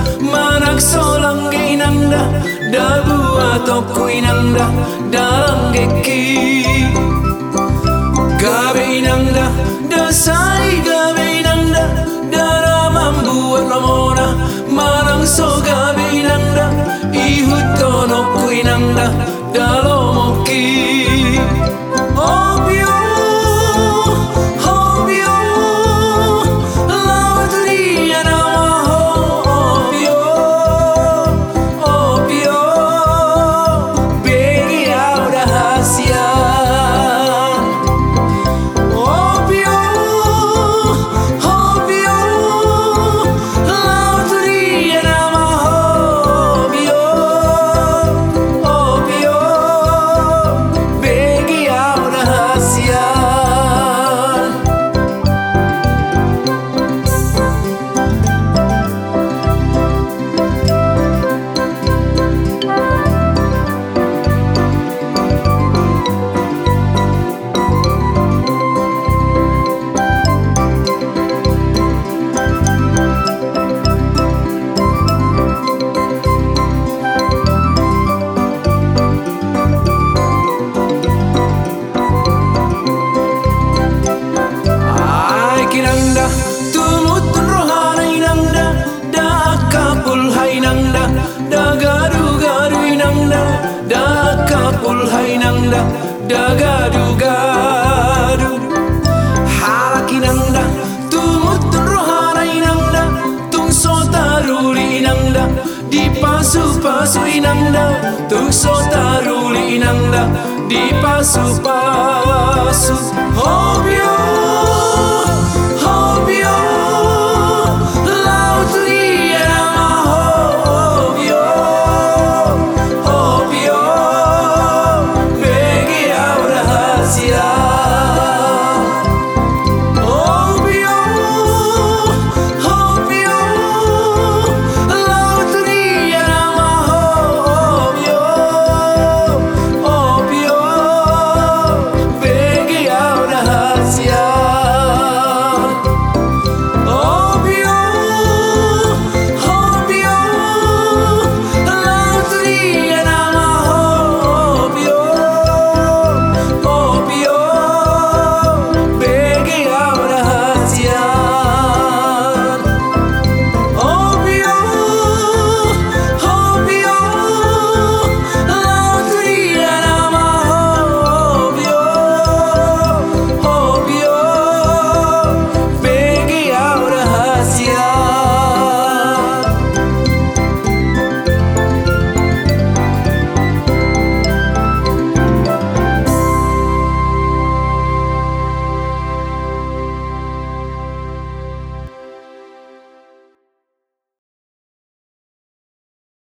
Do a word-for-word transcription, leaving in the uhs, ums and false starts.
manak solang ge inanda, dabu atoko inanda, dalang geki. Gabe inanda, dasai gabe inanda, dara mambuat lamona, manang so gabe inanda, ihut tono ku inanda, dalomoki. Obio, obio, lawa dunia nama obio, obio, begi udah rahasia. Obio, obio, lawa dunia nama obio, obio, begi udah rahasia. Ai kinanda, tumutun rohana inanda, da kapul hainanda, da garu garu inanda, da kapul hainanda, da garu garu. Halak inanda, tumutun rohana inanda, tung sotaruli inanda, di pasu pasu inanda, tung sotaruli inanda, di pasu pasu. Obio.